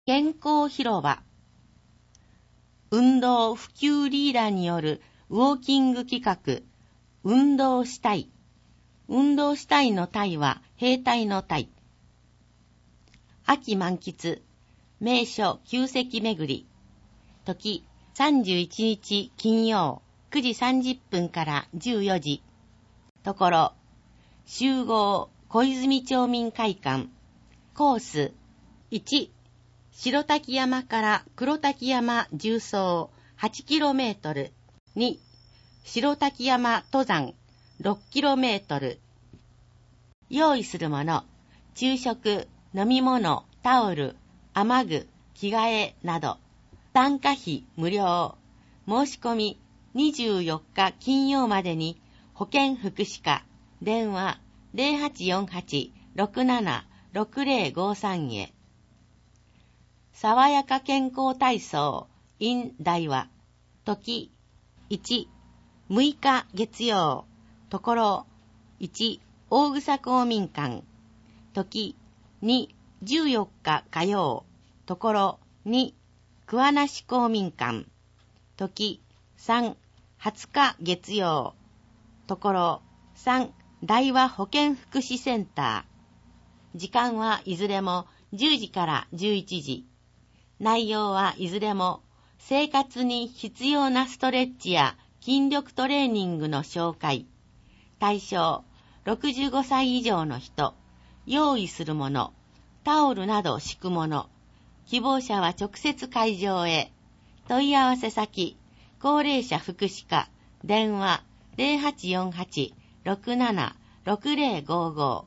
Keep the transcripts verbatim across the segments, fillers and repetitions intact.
健康広場。運動普及リーダーによるウォーキング企画、運動したい。運動したいの隊は兵隊の隊。秋満喫、名所旧跡巡り。時、さんじゅういちにち金曜、くじさんじゅっぷんからじゅうよじ。ところ、集合小泉町民会館。コース、いち、白滝山から黒滝山縦走 はちキロメートル。に、白滝山登山 ろくキロメートル。用意するもの、昼食、飲み物、タオル、雨具、着替えなど。参加費無料。申し込みにじゅうよっか金曜までに保健福祉課電話 ゼロはちよんはち ろくなな ろくゼロごさん へ。爽やか健康体操 in 大和。時いち、むいか月曜。ところいち、大草公民館。時に、じゅうよっか火曜。ところに、桑名市公民館。時さん、はつか月曜。ところさん、大和保健福祉センター。時間はいずれもじゅうじからじゅういちじ。内容はいずれも生活に必要なストレッチや筋力トレーニングの紹介。対象ろくじゅうごさい以上の人。用意するもの、タオルなど敷くもの。希望者は直接会場へ。問い合わせ先、高齢者福祉課、電話 ゼロはちよんはち ろくなな ろくゼロごご。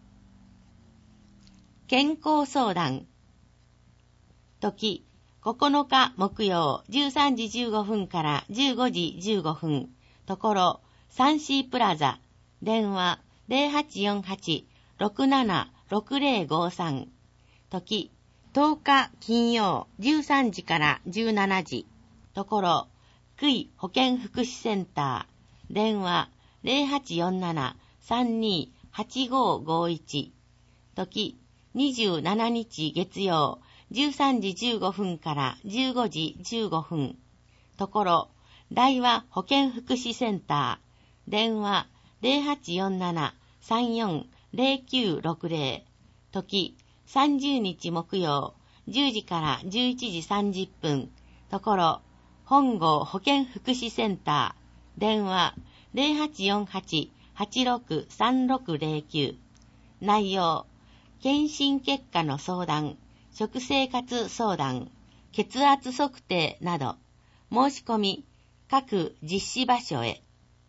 健康相談。時、ここのか木曜じゅうさんじじゅうごふんからじゅうごじじゅうごふん。ところ、サンシープラザ。電話 ゼロはちよんはち ろくなな ろくゼロごさん。時、とおか金曜じゅうさんじからじゅうしちじ。ところ、区医保健福祉センター。電話 ゼロはちよんなな さんにはちごごいち。時、にじゅうしちにち月曜じゅうさんじじゅうごふんからじゅうごじじゅうごふん。ところ、大和保健福祉センター。電話ゼロはちよんなな さんよんゼロきゅうろくゼロ。時、さんじゅうにち木曜じゅうじからじゅういちじさんじゅっぷん。ところ、本郷保健福祉センター。電話ゼロはちよんはち はちろくさんろくゼロきゅう。内容、検診結果の相談、食生活相談、血圧測定など。申し込み、各実施場所へ。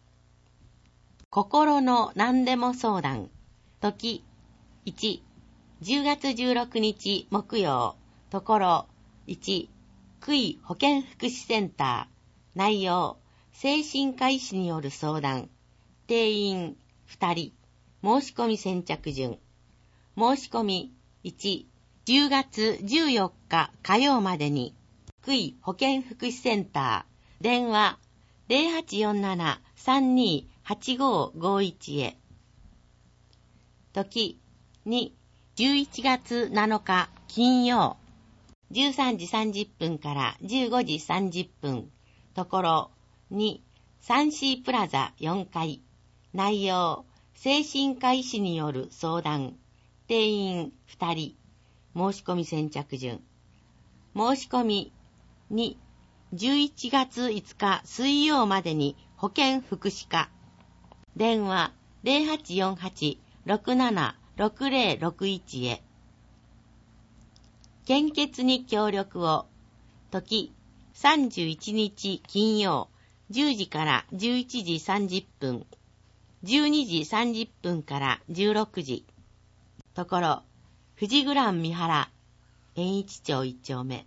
心の何でも相談。時いち、じゅうがつじゅうろくにち木曜。ところいち、区医保健福祉センター。内容、精神科医師による相談。定員ふたり。申し込み先着順。申し込みいち、じゅうがつじゅうよっか火曜までに区医保健福祉センター。電話ゼロはちよんなな さんにはちごごいちへ。時に、じゅういちがつなのか金曜じゅうさんじさんじゅっぷんからじゅうごじさんじゅっぷん。ところに、サンシープラザよんかい。内容、精神科医師による相談。定員ふたり。申し込み先着順。申し込みに、じゅういちがついつか水曜までに保健福祉課。電話ゼロはちよんはち ろくなな ろくゼロろくいちへ。献血に協力を。時さんじゅういちにち金曜じゅうじからじゅういちじさんじゅっぷん。じゅうにじさんじゅっぷんからじゅうろくじ。ところ、富士グラン三原、円一町一丁目。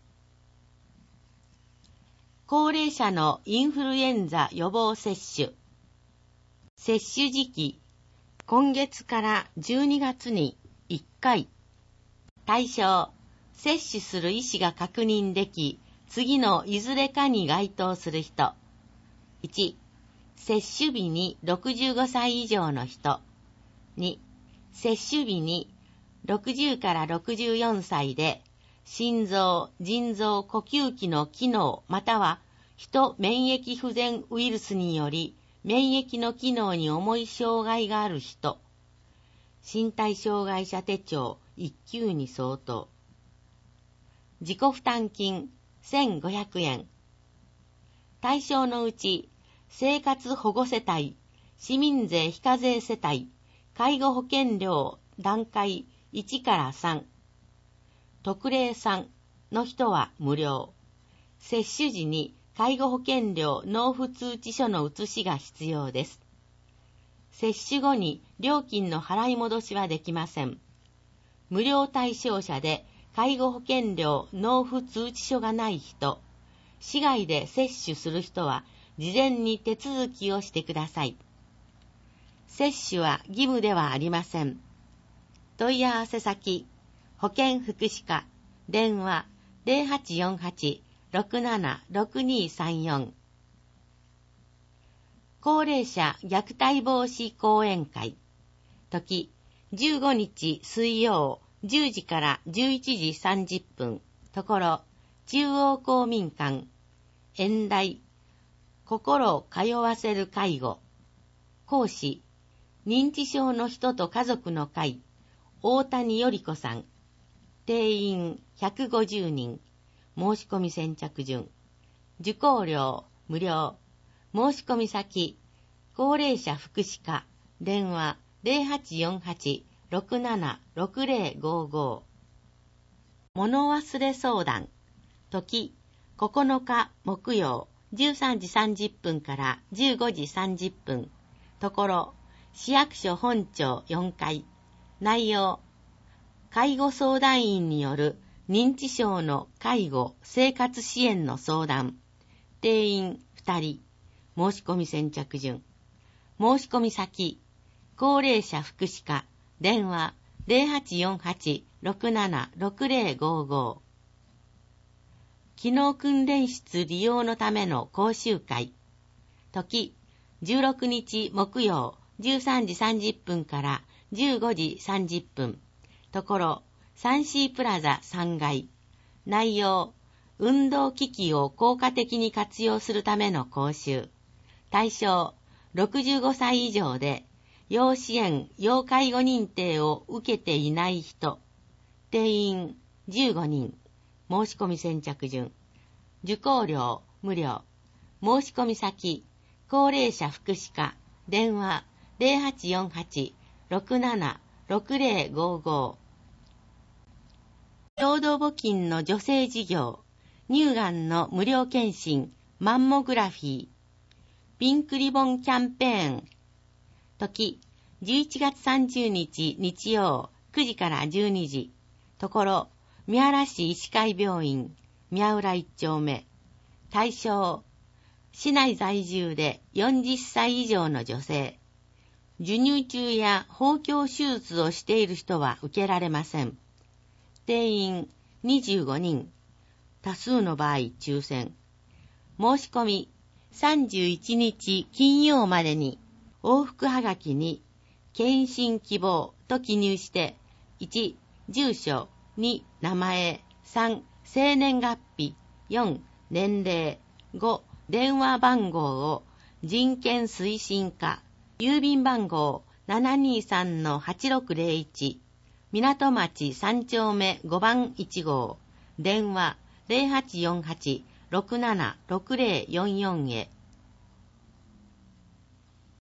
高齢者のインフルエンザ予防接種。接種時期、今月からじゅうにがつにいっかい。対象、接種する意思が確認でき、次のいずれかに該当する人。いち、接種日にろくじゅうごさい以上の人。に、接種日にろくじゅうからろくじゅうよんさいで心臓、腎臓、呼吸器の機能または人免疫不全ウイルスにより免疫の機能に重い障害がある人、身体障害者手帳いっ級に相当。自己負担金せんごひゃくえん。対象のうち、生活保護世帯、市民税非課税世帯、介護保険料段階いちからさん、特例さんの人は無料。接種時に介護保険料納付通知書の写しが必要です。接種後に料金の払い戻しはできません。無料対象者で介護保険料納付通知書がない人、市外で接種する人は事前に手続きをしてください。接種は義務ではありません。問い合わせ先、保健福祉課、電話 ゼロはちよんはち ろくなな ろくにさんよん。高齢者虐待防止講演会。時、じゅうごにち水曜じゅうじからじゅういちじさんじゅっぷん。ところ、中央公民館。演題、心を通わせる介護。講師、認知症の人と家族の会、大谷より子さん。定員ひゃくごじゅうにん。申し込み先着順。受講料無料。申し込み先、高齢者福祉課。電話 ゼロはちよんはち ろくなな ろくゼロごご。物忘れ相談。時、ここのか木曜じゅうさんじさんじゅっぷんからじゅうごじさんじゅっぷん。ところ、市役所本庁よんかい。内容、介護相談員による認知症の介護・生活支援の相談。定員ふたり。申し込み先着順。申し込み先、高齢者福祉課。電話 ゼロはちよんはち ろくなな ろくゼロごご。機能訓練室利用のための講習会。時、じゅうろくにち木曜じゅうさんじさんじゅっぷんからじゅうごじさんじゅっぷん。ところ、サンシープラザさんがい。内容、運動機器を効果的に活用するための講習。対象、ろくじゅうごさい以上で、要支援・要介護認定を受けていない人。定員じゅうごにん。申し込み先着順。受講料無料。申し込み先、高齢者福祉課。電話 ゼロはちよんはち ろくなな ろくゼロごご。共同募金の助成事業。乳がんの無料検診、マンモグラフィー。ピンクリボンキャンペーン。時、じゅういちがつさんじゅうにち日曜くじからじゅうにじ。ところ、三原市医師会病院、宮浦一丁目。対象、市内在住でよんじゅっさい以上の女性。授乳中や包協手術をしている人は受けられません。定員にじゅうごにん。多数の場合抽選。申し込みさんじゅういちにち金曜までに往復はがきに検診希望と記入していち住所、に名前、さん生年月日、よん年齢、ご電話番号を人権推進課郵便番号 ななにさんのはちろくゼロいち 港町さん丁目ごばんいち号電話 ゼロはちよんはち ろくなな ろくゼロよんよん へ